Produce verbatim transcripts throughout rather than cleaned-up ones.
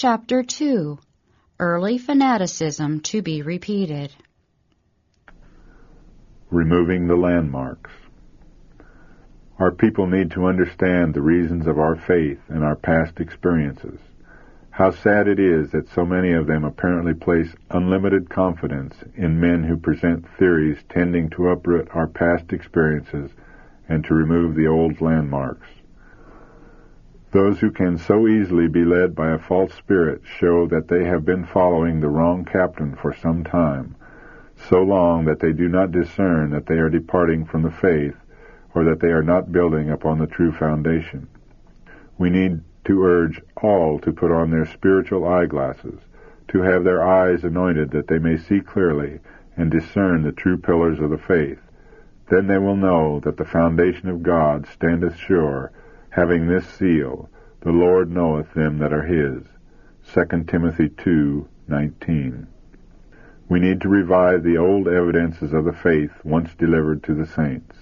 Chapter two. Early Fanaticism to be Repeated. Removing the landmarks. Our people need to understand the reasons of our faith and our past experiences. How sad it is that so many of them apparently place unlimited confidence in men who present theories tending to uproot our past experiences and to remove the old landmarks. Those who can so easily be led by a false spirit show that they have been following the wrong captain for some time, so long that they do not discern that they are departing from the faith or that they are not building upon the true foundation. We need to urge all to put on their spiritual eyeglasses, to have their eyes anointed that they may see clearly and discern the true pillars of the faith. Then they will know that the foundation of God standeth sure, having this seal, the Lord knoweth them that are his. Second Timothy two nineteen. We need to revive the old evidences of the faith once delivered to the saints.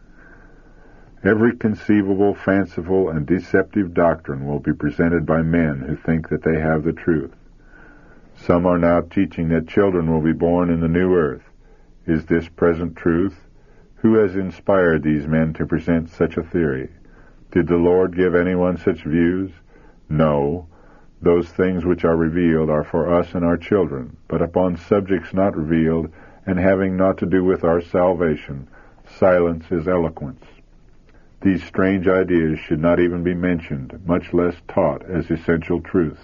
Every conceivable, fanciful, and deceptive doctrine will be presented by men who think that they have the truth. Some are now teaching that children will be born in the new earth. Is this present truth? Who has inspired these men to present such a theory? Did the Lord give anyone such views? No. Those things which are revealed are for us and our children, but upon subjects not revealed, and having not to do with our salvation, silence is eloquence. These strange ideas should not even be mentioned, much less taught as essential truths.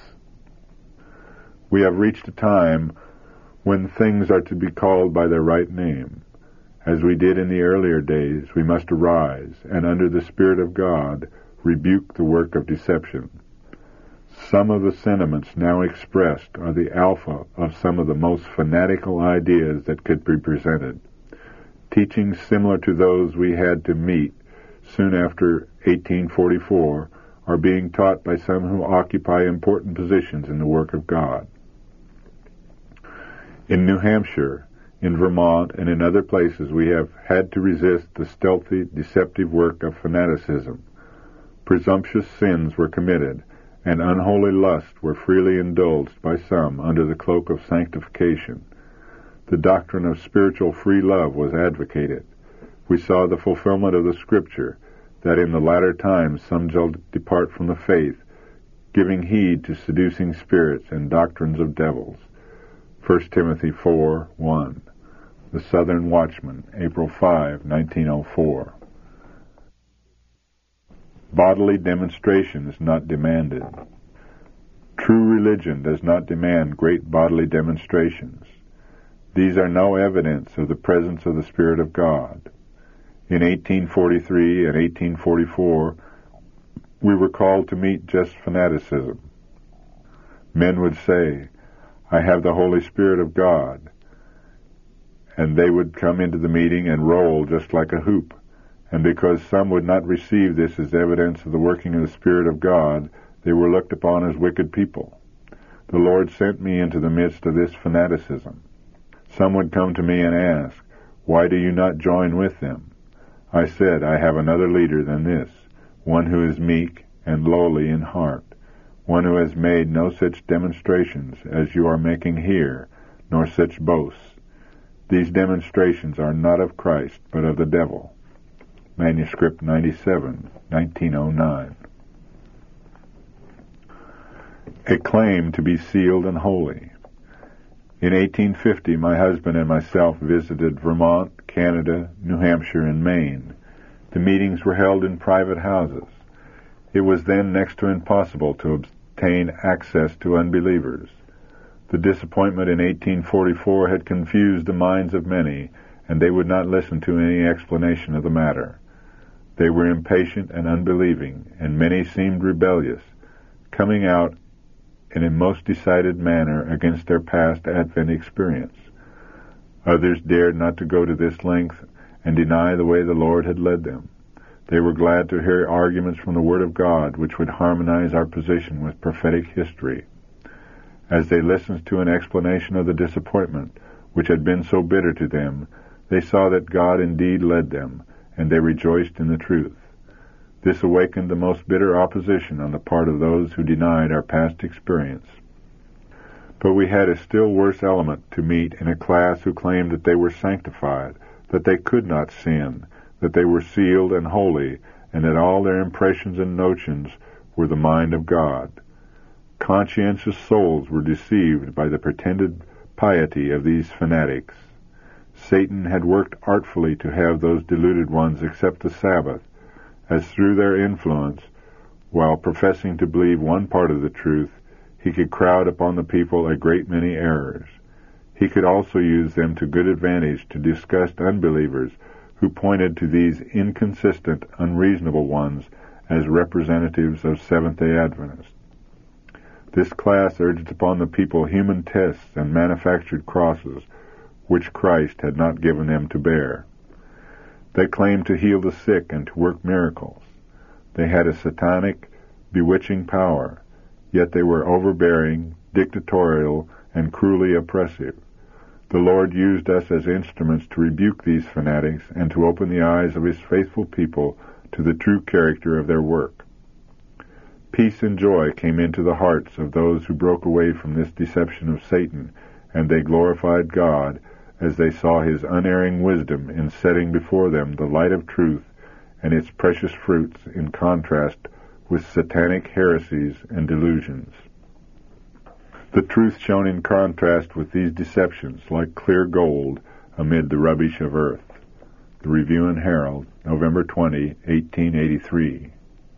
We have reached a time when things are to be called by their right name. As we did in the earlier days, we must arise, and under the Spirit of God, rebuke the work of deception. Some of the sentiments now expressed are the alpha of some of the most fanatical ideas that could be presented. Teachings similar to those we had to meet soon after eighteen forty-four are being taught by some who occupy important positions in the work of God. In New Hampshire, in Vermont, and in other places, we have had to resist the stealthy, deceptive work of fanaticism. Presumptuous sins were committed, and unholy lusts were freely indulged by some under the cloak of sanctification. The doctrine of spiritual free love was advocated. We saw the fulfillment of the Scripture, that in the latter times some shall depart from the faith, giving heed to seducing spirits and doctrines of devils. First Timothy four one. The Southern Watchman, April fifth, nineteen oh four. Bodily demonstration is not demanded. True religion does not demand great bodily demonstrations. These are no evidence of the presence of the Spirit of God. In eighteen forty-three and eighteen forty-four, we were called to meet just fanaticism. Men would say, "I have the Holy Spirit of God," and they would come into the meeting and roll just like a hoop. And because some would not receive this as evidence of the working of the Spirit of God, they were looked upon as wicked people. The Lord sent me into the midst of this fanaticism. Some would come to me and ask, "Why do you not join with them?" I said, "I have another leader than this, one who is meek and lowly in heart, one who has made no such demonstrations as you are making here, nor such boasts. These demonstrations are not of Christ, but of the devil." Manuscript ninety-seven, nineteen oh nine. A claim to be sealed and holy. In eighteen fifty, my husband and myself visited Vermont, Canada, New Hampshire, and Maine. The meetings were held in private houses. It was then next to impossible to obtain access to unbelievers. The disappointment in eighteen forty-four had confused the minds of many, and they would not listen to any explanation of the matter. They were impatient and unbelieving, and many seemed rebellious, coming out in a most decided manner against their past Advent experience. Others dared not to go to this length and deny the way the Lord had led them. They were glad to hear arguments from the Word of God which would harmonize our position with prophetic history. As they listened to an explanation of the disappointment which had been so bitter to them, they saw that God indeed led them, and they rejoiced in the truth. This awakened the most bitter opposition on the part of those who denied our past experience. But we had a still worse element to meet in a class who claimed that they were sanctified, that they could not sin, that they were sealed and holy, and that all their impressions and notions were the mind of God. Conscientious souls were deceived by the pretended piety of these fanatics. Satan had worked artfully to have those deluded ones accept the Sabbath, as through their influence, while professing to believe one part of the truth, he could crowd upon the people a great many errors. He could also use them to good advantage to disgust unbelievers who pointed to these inconsistent, unreasonable ones as representatives of Seventh-day Adventists. This class urged upon the people human tests and manufactured crosses, which Christ had not given them to bear. They claimed to heal the sick and to work miracles. They had a satanic, bewitching power, yet they were overbearing, dictatorial, and cruelly oppressive. The Lord used us as instruments to rebuke these fanatics and to open the eyes of His faithful people to the true character of their work. Peace and joy came into the hearts of those who broke away from this deception of Satan, and they glorified God as they saw His unerring wisdom in setting before them the light of truth and its precious fruits in contrast with satanic heresies and delusions. The truth shone in contrast with these deceptions like clear gold amid the rubbish of earth. The Review and Herald, November twentieth, eighteen eighty-three.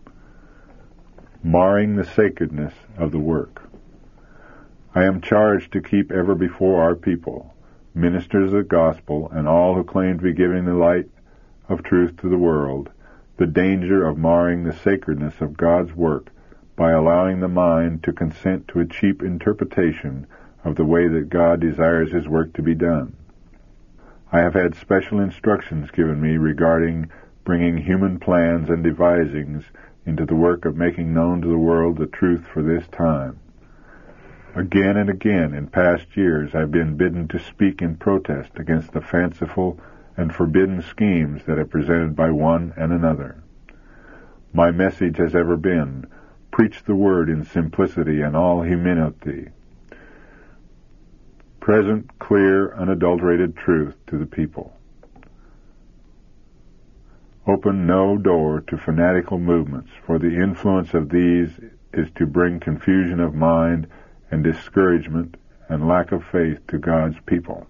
Marring the sacredness of the work. I am charged to keep ever before our people, ministers of the gospel, and all who claim to be giving the light of truth to the world, the danger of marring the sacredness of God's work by allowing the mind to consent to a cheap interpretation of the way that God desires His work to be done. I have had special instructions given me regarding bringing human plans and devisings into the work of making known to the world the truth for this time. Again and again in past years I have been bidden to speak in protest against the fanciful and forbidden schemes that are presented by one and another. My message has ever been, preach the word in simplicity and all humility. Present, clear, unadulterated truth to the people. Open no door to fanatical movements, for the influence of these is to bring confusion of mind and discouragement and lack of faith to God's people.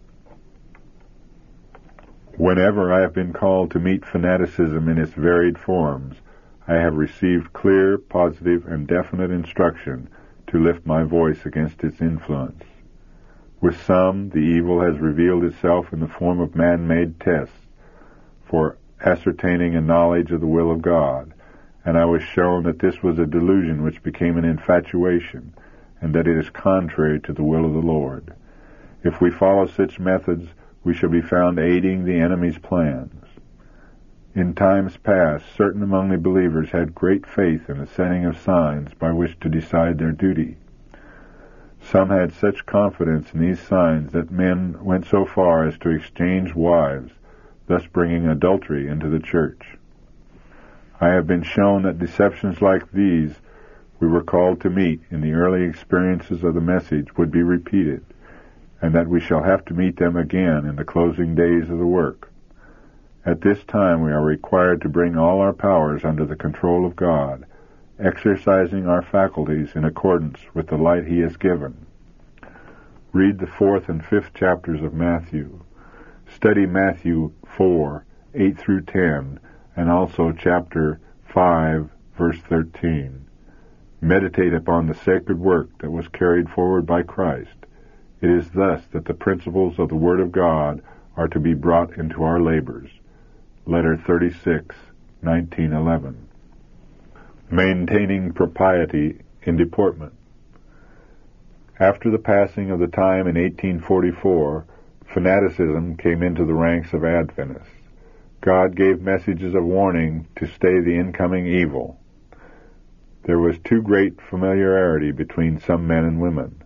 Whenever I have been called to meet fanaticism in its varied forms, I have received clear, positive, and definite instruction to lift my voice against its influence. With some, the evil has revealed itself in the form of man-made tests for ascertaining a knowledge of the will of God, and I was shown that this was a delusion which became an infatuation, and that it is contrary to the will of the Lord. If we follow such methods, we shall be found aiding the enemy's plans. In times past, certain among the believers had great faith in the setting of signs by which to decide their duty. Some had such confidence in these signs that men went so far as to exchange wives, thus bringing adultery into the church. I have been shown that deceptions like these we were called to meet in the early experiences of the message would be repeated, and that we shall have to meet them again in the closing days of the work. At this time we are required to bring all our powers under the control of God, exercising our faculties in accordance with the light He has given. Read the fourth and fifth chapters of Matthew. Study Matthew four, eight through ten, and also chapter five, verse thirteen. Meditate upon the sacred work that was carried forward by Christ. It is thus that the principles of the Word of God are to be brought into our labors. Letter thirty-six, nineteen eleven. Maintaining propriety in deportment. After the passing of the time in eighteen forty-four, fanaticism came into the ranks of Adventists. God gave messages of warning to stay the incoming evil. There was too great familiarity between some men and women.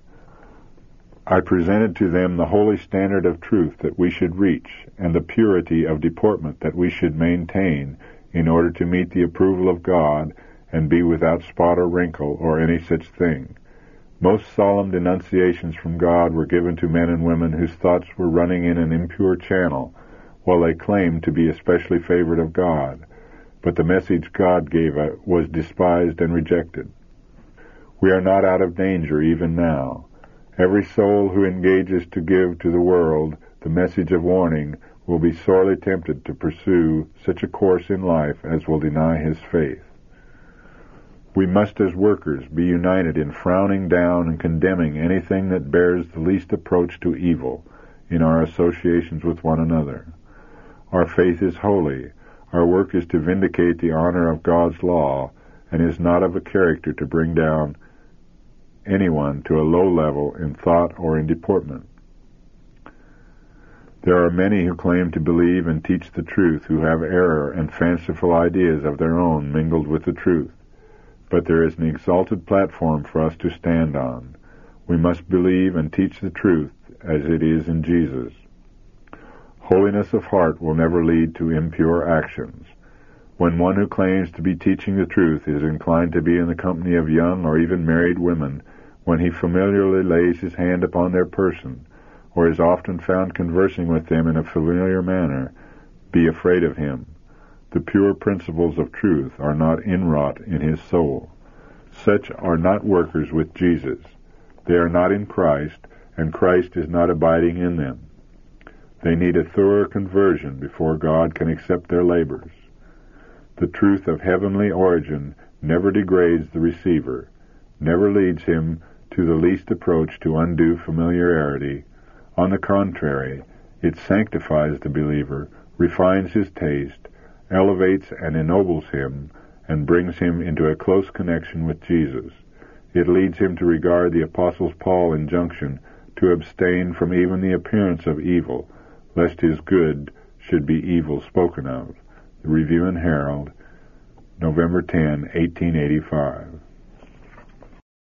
I presented to them the holy standard of truth that we should reach, and the purity of deportment that we should maintain in order to meet the approval of God and be without spot or wrinkle or any such thing. Most solemn denunciations from God were given to men and women whose thoughts were running in an impure channel, while they claimed to be especially favored of God, but the message God gave was despised and rejected. We are not out of danger even now. Every soul who engages to give to the world the message of warning will be sorely tempted to pursue such a course in life as will deny his faith. We must as workers be united in frowning down and condemning anything that bears the least approach to evil in our associations with one another. Our faith is holy. Our work is to vindicate the honor of God's law, and is not of a character to bring down anyone to a low level in thought or in deportment. There are many who claim to believe and teach the truth who have error and fanciful ideas of their own mingled with the truth. But there is an exalted platform for us to stand on. We must believe and teach the truth as it is in Jesus. Holiness of heart will never lead to impure actions. When one who claims to be teaching the truth is inclined to be in the company of young or even married women, when he familiarly lays his hand upon their person, or is often found conversing with them in a familiar manner, be afraid of him. The pure principles of truth are not inwrought in his soul. Such are not workers with Jesus. They are not in Christ, and Christ is not abiding in them. They need a thorough conversion before God can accept their labors. The truth of heavenly origin never degrades the receiver, never leads him to the least approach to undue familiarity. On the contrary, it sanctifies the believer, refines his taste, elevates and ennobles him, and brings him into a close connection with Jesus. It leads him to regard the Apostle Paul's injunction to abstain from even the appearance of evil, lest his good should be evil spoken of. The Review and Herald, November tenth, eighteen eighty-five.